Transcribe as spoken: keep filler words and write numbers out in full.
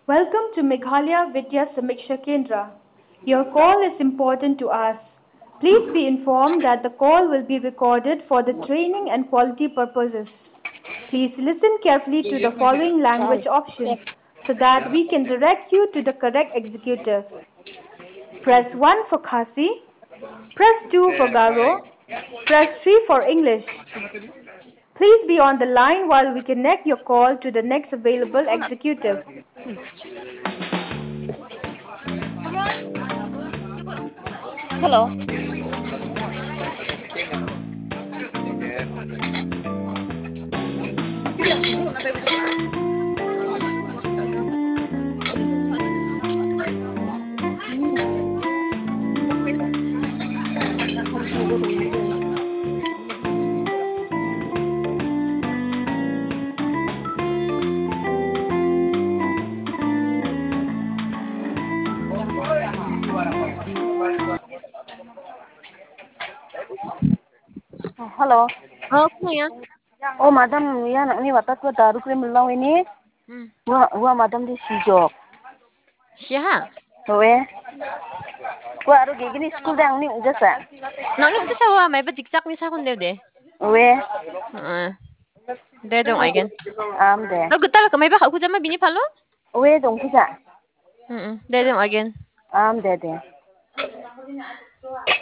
Welcome to Meghalaya Vidya Samiksha Kendra. Your call is important to us. Please be informed that the call will be recorded for the training and quality purposes. Please listen carefully to the following language options so that we can direct you to the correct executive. Press one for Khasi, press two for Garo, press three for English. Please be on the line while we connect your call to the next available executive. Hello. Hello. Ờ, cái này á. Oh, madam, yan ni watat ko daru krim law ini. Ừ. Wa wa madam di sijo. Siya. Owe. Wa aru gigini school dang ni ujasa. Nang yung sa wa may batik sak ni sa kun de. Owe. Ờ. De dong aigen. Am de. Lo gutal ka may ba aku jama bini palo? Owe dong kuja. Mm. De dong aigen. Am de de.